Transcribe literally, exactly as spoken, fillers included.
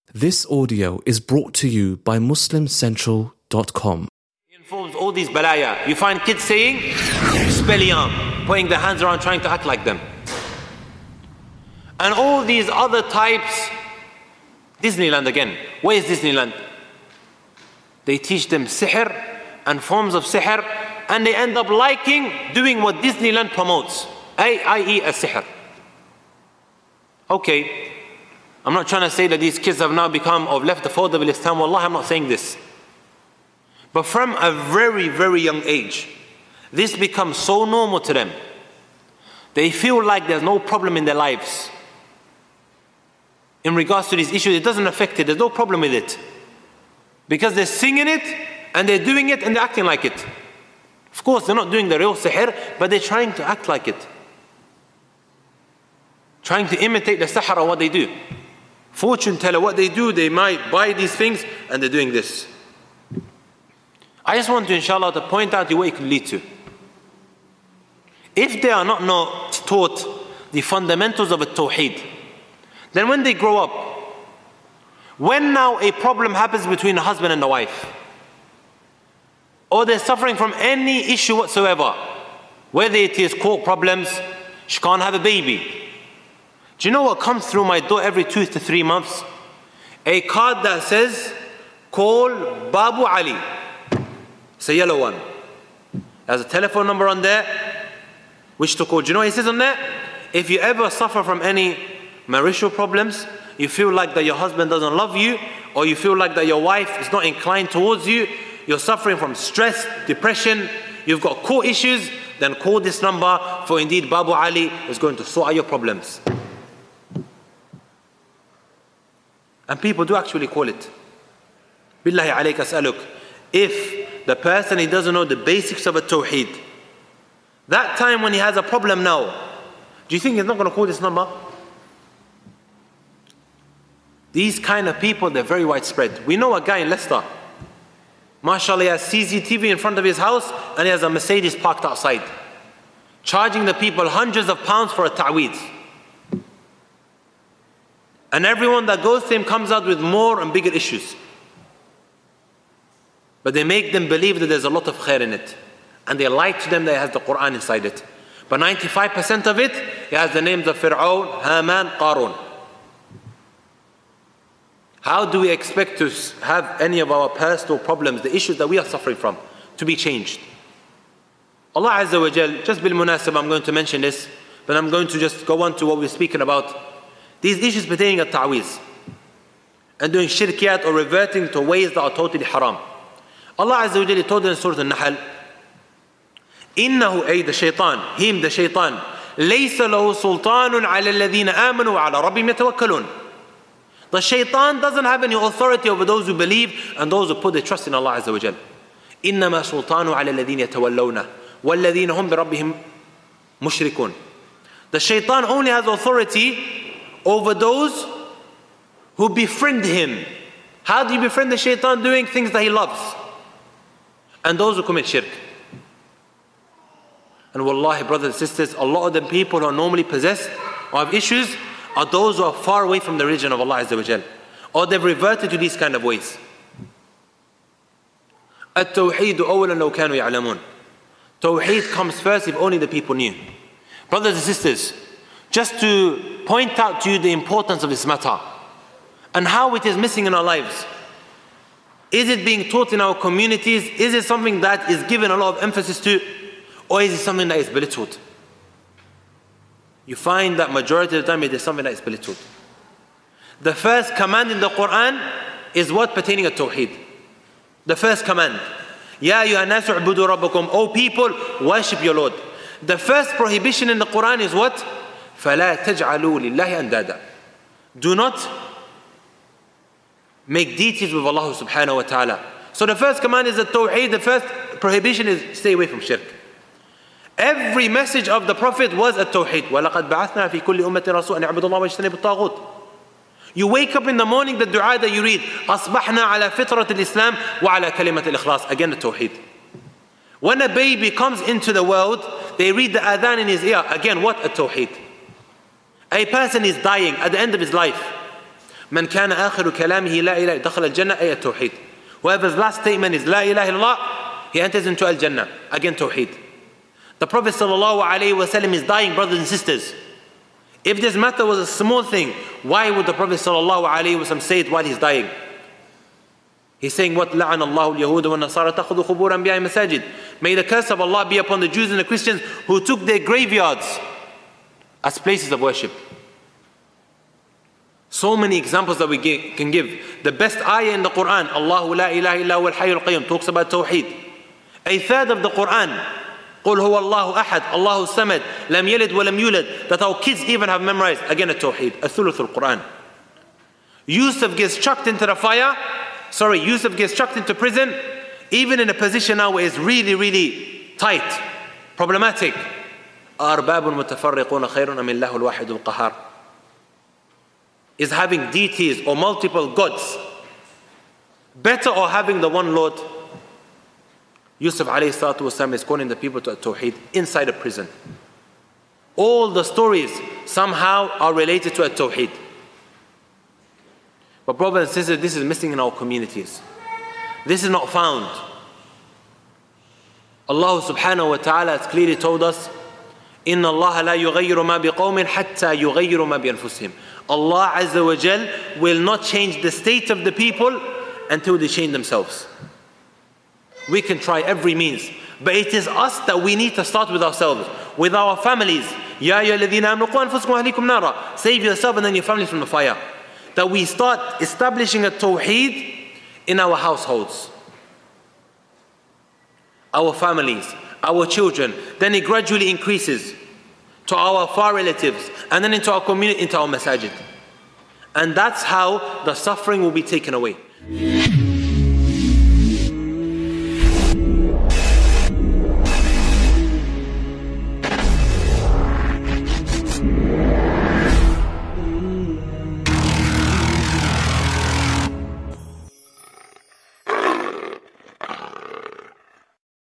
This audio is brought to you by Muslim Central dot com. He informs all these balaya. You find kids saying, spelliam, putting their hands around trying to act like them. And all these other types, Disneyland again. Where is Disneyland? They teach them sihr and forms of sihr, and they end up liking doing what Disneyland promotes, that is a sihr. Okay. I'm not trying to say that these kids have now become or left the fold of Islam. Wallah, I'm not saying this. But from a very, very young age, this becomes so normal to them. They feel like there's no problem in their lives. In regards to these issues, it doesn't affect it. There's no problem with it. Because they're singing it, and they're doing it, and they're acting like it. Of course, they're not doing the real sihr, but they're trying to act like it. Trying to imitate the sahara, what they do. Fortune teller, what they do, they might buy these things and they're doing this. I just want to, inshallah, to point out what it can lead to. If they are not, not taught the fundamentals of a tawheed, then when they grow up, when now a problem happens between a husband and a wife, or they're suffering from any issue whatsoever, whether it is court problems, she can't have a baby. Do you know what comes through my door every two to three months? A card that says, call Babu Ali. It's a yellow one. There's a telephone number on there, which to call. Do you know what it says on there? If you ever suffer from any marital problems, you feel like that your husband doesn't love you, or you feel like that your wife is not inclined towards you, you're suffering from stress, depression, you've got core issues, then call this number, for indeed Babu Ali is going to sort out your problems. And people do actually call it. Billahi alayka as'aluk. If the person, he doesn't know the basics of a tawheed, that time when he has a problem now, do you think he's not going to call this number? These kind of people, they're very widespread. We know a guy in Leicester. MashaAllah, he has C C T V in front of his house and he has a Mercedes parked outside, charging the people hundreds of pounds for a ta'weed. And everyone that goes to him comes out with more and bigger issues. But they make them believe that there's a lot of khair in it. And they lie to them that it has the Quran inside it. But ninety-five percent of it, it has the names of Fir'aun, Haman, Qarun. How do we expect to have any of our personal problems, the issues that we are suffering from, to be changed? Allah Azza wa Jal, just bil munasab, I'm going to mention this, but I'm going to just go on to what we're speaking about. These issues pertaining to ta'weez and doing shirkiyat or reverting to ways that are totally haram. Allah Azza wa Jalla told in Surah Al-Nahl, إِنَّهُ أي the shaitan, him the shaitan, لَيْسَ لَهُ سُلْطَانٌ عَلَى الَّذِينَ آمَنُوا وَعَلَى رَبِّهِمْ يَتَوَكَّلُونَ. The shaitan doesn't have any authority over those who believe and those who put their trust in Allah Azza wa Jalla. إِنَّمَا سُلْطَانُ عَلَى الَّذِينَ يَتَوَلَّوْنَ وَالَّذِينَ هُمْ بِرَبِّهِمْ مُشْرِكُونَ. The shaitan only has authority over those who befriend him. How do you befriend the shaitan? Doing things that he loves. And those who commit shirk. And wallahi, brothers and sisters, a lot of the people who are normally possessed or have issues are those who are far away from the religion of Allah Azza wa Jal, or they've reverted to these kind of ways. التوحيد أولا لو كانوا يعلمون. Tawheed comes first if only the people knew. Brothers and sisters, just to point out to you the importance of this matter and how it is missing in our lives. Is it being taught in our communities? Is it something that is given a lot of emphasis to? Or is it something that is belittled? You find that majority of the time it is something that is belittled. The first command in the Quran is what? Pertaining to Tawheed. The first command. Ya ayyuhan nasu u'budu rabbakum. O people, worship your Lord. The first prohibition in the Quran is what? فَلَا تَجْعَلُوا لِلَّهِ أَنْدَادًا. Do not make deities with Allah subhanahu wa ta'ala. So the first command is the Tawheed. The first prohibition is stay away from shirk. Every message of the Prophet was a Tawheed. وَلَقَدْ بَعَثْنَا فِي كُلِّ أُمَّةٍ رَسُولًا أَنِ اعْبُدُوا اللَّهَ وَاجْتَنِبُوا الطَّاغُوتَ. You wake up in the morning, the dua that you read, أَصْبَحْنَا عَلَى فِطْرَةِ الإسلام وعلى كلمة الإخلاص. Again the Tawheed. When a baby comes into the world, they read the adhan in his ear. Again, what? A Tawheed. A person is dying at the end of his life. من كان آخر كلامه لا إله دخل الجنة أي التوحيد. Whoever's last statement is لا إله إلا الله, he enters into al-Jannah. Again, tawheed. The Prophet sallallahu alaihi wasallam is dying, brothers and sisters. If this matter was a small thing, why would the Prophet sallallahu alaihi wasallam say it while he's dying? He's saying, what? لَعَنَ اللَّهُ الْيَهُودَ وَالنَّصَارَى تَأْخُذُ قُبُورَ أَنْبِيَائِهِمْ مَسَاجِدَ. May the curse of Allah be upon the Jews and the Christians who took their graveyards as places of worship. So many examples that we can give. The best ayah in the Quran, Allahu la ilaha illa huwa al-hayyul qayyum, talks about tawheed. A third of the Quran, قُلْ هُوَ اللَّهُ أَحَدٌ Allahu samad, lam yalid wa lam yulad, that our kids even have memorized. Again, a tawheed, a thuluth al-Quran. Yusuf gets chucked into the fire, sorry, Yusuf gets chucked into prison, even in a position now where it's really, really tight, problematic. أَرْبَابٌ مُتَفَرِّقُونَ خَيْرٌ أَمِ اللَّهُ الْوَاحِدُ الْقَهَارُ. Is having deities or multiple gods better, or having the one Lord? Yusuf alayhi salatu wasalam is calling the people to Tawheed inside a prison. All the stories somehow are related to a Tawheed. But brothers and sisters, this is missing in our communities. This is not found. Allah subhanahu wa ta'ala has clearly told us, إِنَّ اللَّهَ لَا يُغَيِّرُ مَا بِقَوْمٍ حَتَّى يُغَيِّرُ مَا بِأَنفُسِهِمْ. Allah Azza wa Jal will not change the state of the people until they change themselves. We can try every means, but it is us that we need to start with ourselves, with our families. يَا أَيُّهَا الَّذِينَ آمَنُوا قُوا أَنفُسَكُمْ وَأَهْلِيكُمْ نَارًا. Save yourself and then your family from the fire. That we start establishing a tawheed in our households, our families, our children. Then it gradually increases to our far relatives, and then into our community, into our masajid. And that's how the suffering will be taken away.